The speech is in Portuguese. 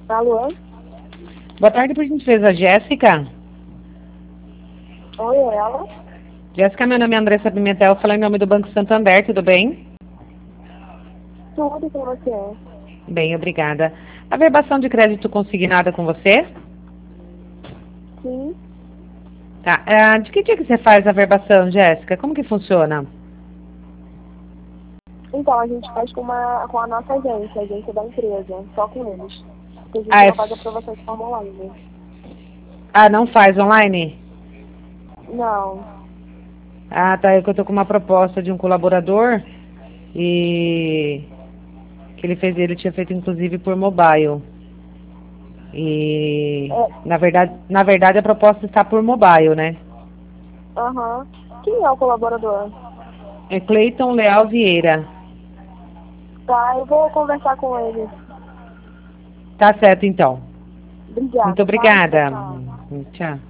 Alô? Boa tarde, por gentileza, Jéssica. Oi, ela? Jéssica, meu nome é Andressa Pimentel, falando em nome do Banco Santander, tudo bem? Tudo com você. Bem, obrigada. Averbação de crédito consignada com você? Sim. Tá. De que dia que você faz a averbação, Jéssica? Como que funciona? Então, a gente faz com a nossa agência, a agência da empresa, só com eles. Porque a gente Ah, não faz aprovação de forma online. não faz online? Não. Ah, tá. É que eu tô com uma proposta de um colaborador e que ele tinha feito inclusive por mobile. E É, na verdade a proposta está por mobile, né? aham. Quem é o colaborador? É Cleiton Leal Vieira. Tá, eu vou conversar com ele. Tá certo então. Muito Obrigada, tá? Tchau, obrigada. tchau. Tchau.